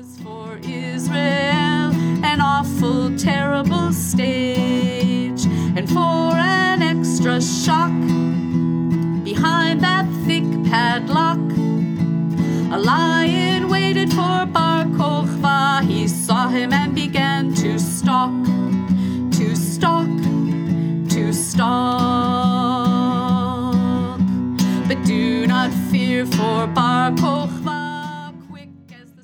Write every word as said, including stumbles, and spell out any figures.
was for Israel an awful, terrible stage, and for an extra shock behind that thick padlock, a lion waited for Bar Kochba. He saw him and began